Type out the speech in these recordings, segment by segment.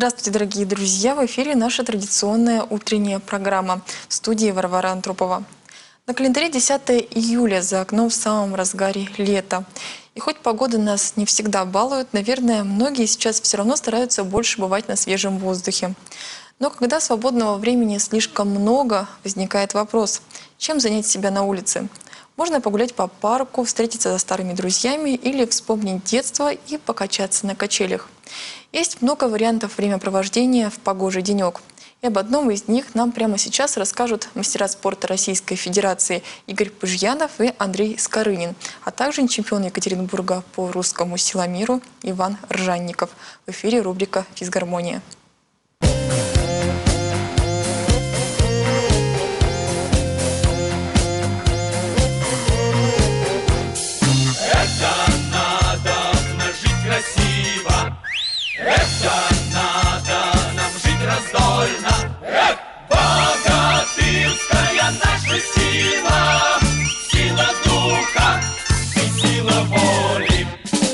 Здравствуйте, дорогие друзья! В эфире наша традиционная утренняя программа. В студии Варвара Антропова. На календаре 10 июля, за окном в самом разгаре лета. И хоть погода нас не всегда балует, наверное, многие сейчас все равно стараются больше бывать на свежем воздухе. Но когда свободного времени слишком много, возникает вопрос, чем занять себя на улице? Можно погулять по парку, встретиться со старыми друзьями или вспомнить детство и покачаться на качелях. Есть много вариантов времяпровождения в погожий денек. И об одном из них нам прямо сейчас расскажут мастера спорта Российской Федерации Игорь Пыжьянов и Андрей Скорынин, а также чемпион Екатеринбурга по русскому силомеру Иван Ржанников. В эфире рубрика «Физгармония». Это надо нам жить раздольно. Богатырская наша сила, сила духа и сила воли.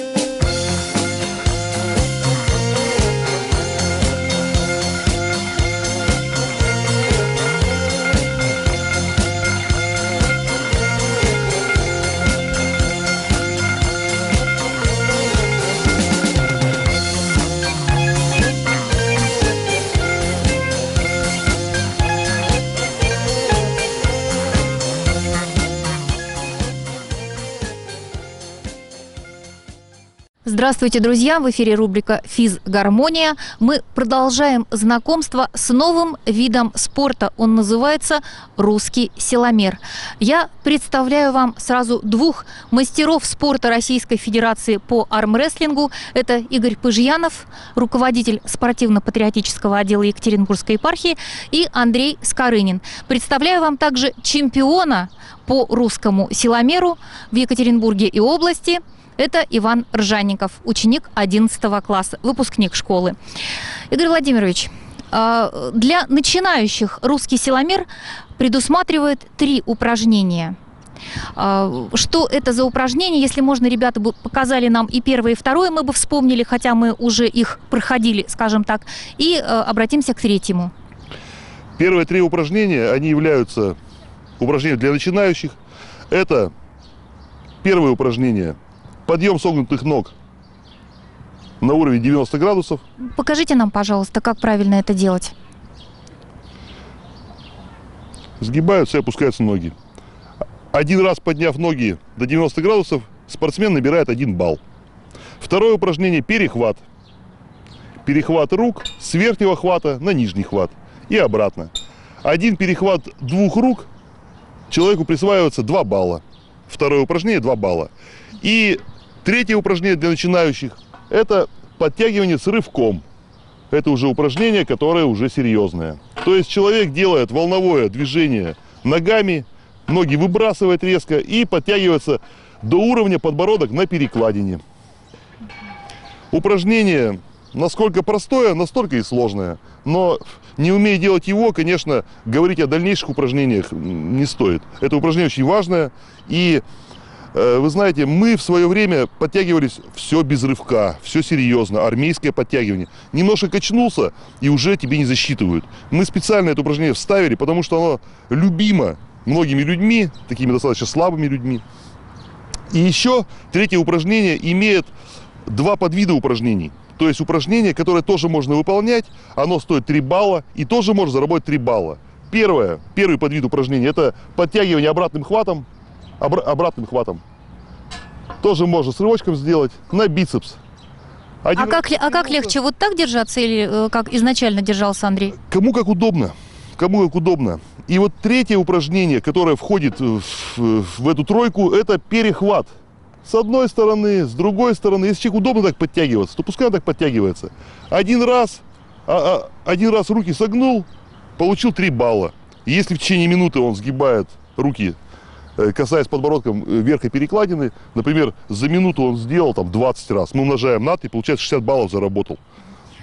Здравствуйте, друзья! В эфире рубрика «Физгармония». Мы продолжаем знакомство с новым видом спорта. Он называется «Русский силомер». Я представляю вам сразу двух мастеров спорта Российской Федерации по армрестлингу. Это Игорь Пыжьянов, руководитель спортивно-патриотического отдела Екатеринбургской епархии, и Андрей Скорынин. Представляю вам также чемпиона по русскому силомеру в Екатеринбурге и области. Это Иван Ржанников, ученик 11 класса, выпускник школы. Игорь Владимирович, для начинающих русский силомер предусматривает 3 упражнения. Что это за упражнения? Если можно, ребята бы показали нам и первое, и второе, мы бы вспомнили, хотя мы уже их проходили, скажем так, и обратимся к третьему. Первые 3 упражнения, они являются упражнениями для начинающих. Это первое упражнение – подъем согнутых ног на уровень 90 градусов. Покажите нам, пожалуйста, как правильно это делать. Сгибаются и опускаются ноги. Один раз подняв ноги до 90 градусов, спортсмен набирает 1 балл. Второе упражнение – перехват. Перехват рук с верхнего хвата на нижний хват и обратно. Один перехват 2 рук человеку присваивается 2 балла. Второе упражнение – 2 балла. И третье упражнение для начинающих – это подтягивание с рывком. Это уже упражнение, которое уже серьезное. То есть человек делает волновое движение ногами, ноги выбрасывает резко и подтягивается до уровня подбородок на перекладине. Упражнение насколько простое, настолько и сложное. Но не умея делать его, конечно, говорить о дальнейших упражнениях не стоит. Это упражнение очень важное. И вы знаете, мы в свое время подтягивались все без рывка, все серьезно, армейское подтягивание. Немножко качнулся, и уже тебе не засчитывают. Мы специально это упражнение вставили, потому что оно любимо многими людьми, такими достаточно слабыми людьми. И еще третье упражнение имеет 2 подвида упражнений. То есть упражнение, которое тоже можно выполнять, оно стоит 3 балла и тоже можно заработать 3 балла. Первый подвид упражнения – это подтягивание обратным хватом. Тоже можно с рывочком сделать на бицепс. Как легче, вот так держаться или как изначально держался Андрей? Кому как удобно. Кому как удобно. И вот третье упражнение, которое входит в эту тройку, это перехват. С одной стороны, с другой стороны. Если человеку удобно так подтягиваться, то пускай он так подтягивается. Один раз руки согнул, получил 3 балла. Если в течение минуты он сгибает руки, касаясь подбородком верха перекладины, например, за минуту он сделал там 20 раз, мы умножаем на 3, получается 60 баллов заработал.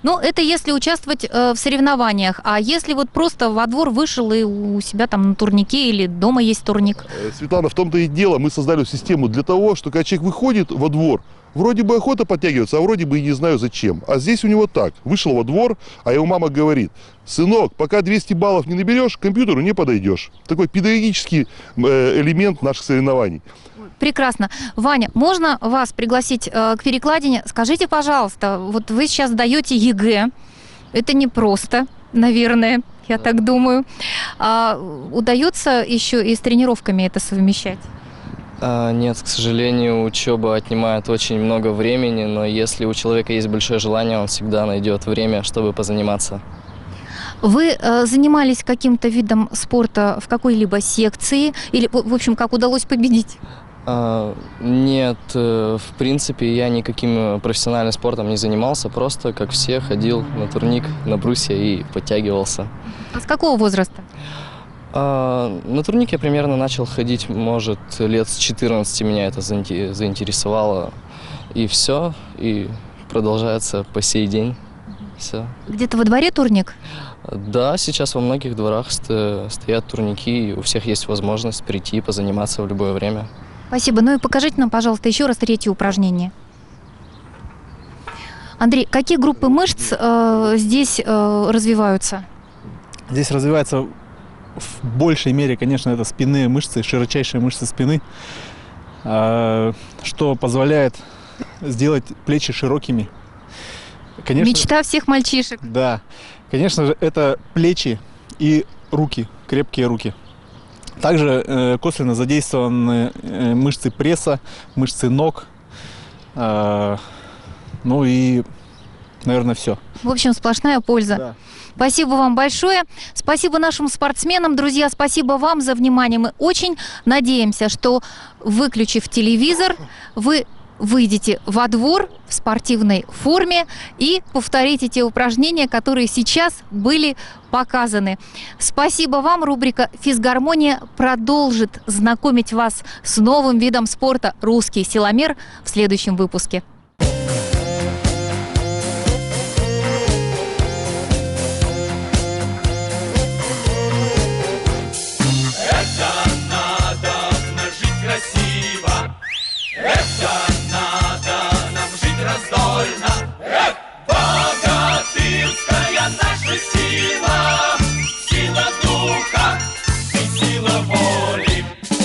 Ну, это если участвовать в соревнованиях. А если вот просто во двор вышел и у себя там на турнике или дома есть турник? Светлана, в том-то и дело, мы создали систему для того, что когда человек выходит во двор, вроде бы охота подтягиваться, а вроде бы и не знаю зачем. А здесь у него так, вышел во двор, а его мама говорит: сынок, пока 200 баллов не наберешь, к компьютеру не подойдешь. Такой педагогический элемент наших соревнований. Прекрасно. Ваня, можно вас пригласить к перекладине? Скажите, пожалуйста, вот вы сейчас даете ЕГЭ. Это непросто, наверное, я так думаю. Удается еще и с тренировками это совмещать? Нет, к сожалению, учеба отнимает очень много времени, но если у человека есть большое желание, он всегда найдет время, чтобы позаниматься. Вы занимались каким-то видом спорта в какой-либо секции? Или, в общем, как удалось победить? Нет, в принципе, я никаким профессиональным спортом не занимался, просто, как все, ходил на турник, на брусья и подтягивался. А с какого возраста? На турник я примерно начал ходить, может, лет с 14 меня это заинтересовало. И все, и продолжается по сей день. Все. Где-то во дворе турник? Да, сейчас во многих дворах стоят турники, и у всех есть возможность прийти и позаниматься в любое время. Спасибо. Ну и покажите нам, пожалуйста, еще раз третье упражнение. Андрей, какие группы мышц здесь развиваются? Здесь развивается в большей мере, конечно, это спинные мышцы, широчайшие мышцы спины, что позволяет сделать плечи широкими. Конечно, мечта всех мальчишек. Да, конечно же, это плечи и руки, крепкие руки. Также косвенно задействованы мышцы пресса, мышцы ног, ну и, наверное, все. В общем, сплошная польза. Да. Спасибо вам большое. Спасибо нашим спортсменам. Друзья, спасибо вам за внимание. Мы очень надеемся, что, выключив телевизор, вы выйдете во двор в спортивной форме и повторите те упражнения, которые сейчас были показаны. Спасибо вам. Рубрика «Физгармония» продолжит знакомить вас с новым видом спорта «Русский силомер» в следующем выпуске. Богатырская наша сила, сила духа и сила воли.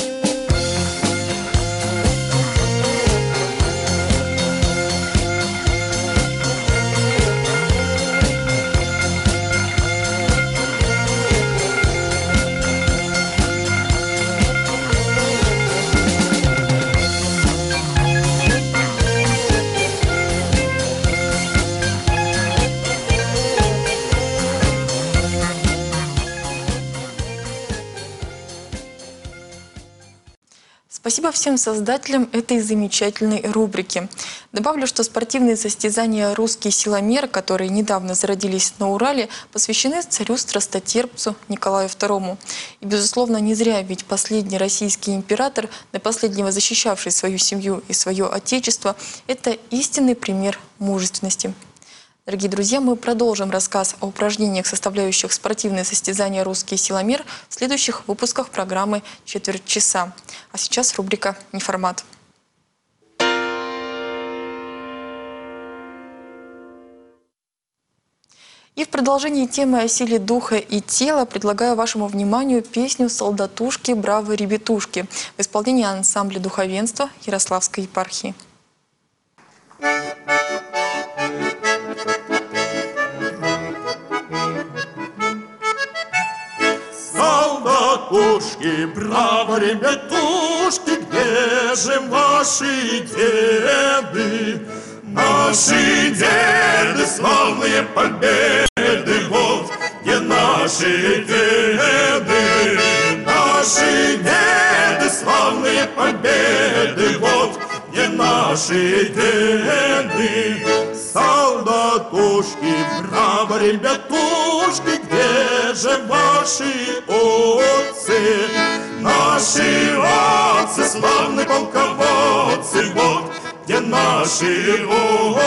Спасибо всем создателям этой замечательной рубрики. Добавлю, что спортивные состязания «Русский силомер», которые недавно зародились на Урале, посвящены царю-страстотерпцу Николаю II. И, безусловно, не зря, ведь последний российский император, до последнего защищавший свою семью и свое отечество, это истинный пример мужественности. Дорогие друзья, мы продолжим рассказ о упражнениях, составляющих спортивные состязания «Русский силомер» в следующих выпусках программы «Четверть часа». А сейчас рубрика «Неформат». И в продолжении темы о силе духа и тела предлагаю вашему вниманию песню «Солдатушки, браво, ребятушки» в исполнении ансамбля духовенства Ярославской епархии. Солдатушки, браво, ребятушки, где же ваши деды? Наши деды, славные победы, вот где наши деды. Наши деды, славные победы, вот где наши деды. Солдатушки, браво, ребятушки, где же ваши отцы? Наши отцы, славные полководцы, вот где наши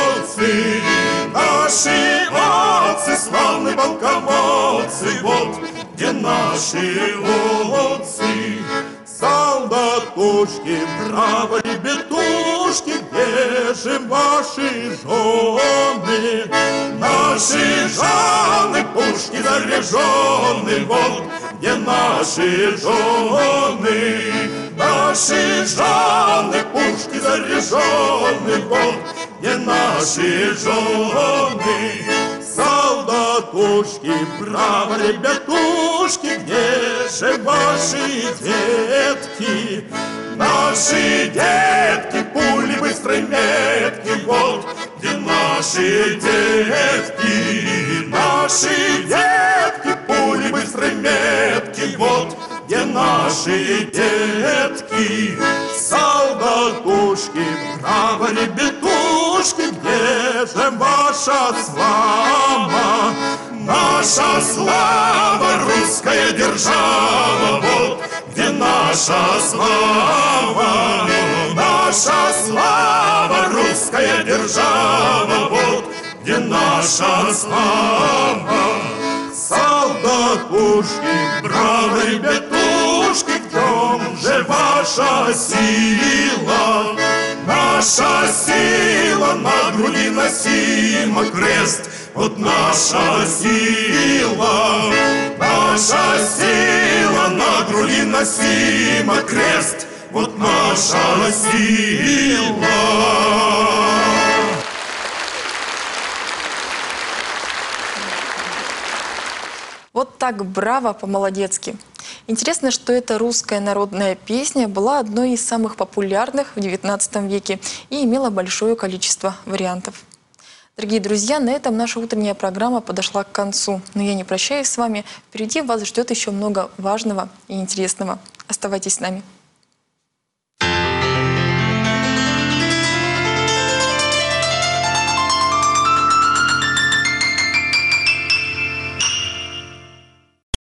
отцы, славные полководцы, вот где наши отцы. Солдатушки, браво, ребятушки, где же ваши жены? Наши жены, пушки заряжены, вот где наши жены. Наши жены, пушки заряжены, вот где наши жены. Солдатушки, браво, ребятушки, где же ваши детки? Наши детки, пули быстрой метки, вот где наши детки. Наши детки, пули быстрой метки, вот где наши детки. Солдатушки, браво, ребятушки, где же ваша слава? Наша слава, русская держава, вот где наша слава. Наша слава, русская держава, вот где наша слава. Солдатушки, браво, ребятушки, в чем же ваша сила? Наша сила на груди носима крест, вот наша сила. Наша сила на груди носима крест, вот наша сила. Вот так браво по-молодецки. Интересно, что эта русская народная песня была одной из самых популярных в XIX веке и имела большое количество вариантов. Дорогие друзья, на этом наша утренняя программа подошла к концу. Но я не прощаюсь с вами. Впереди вас ждет еще много важного и интересного. Оставайтесь с нами.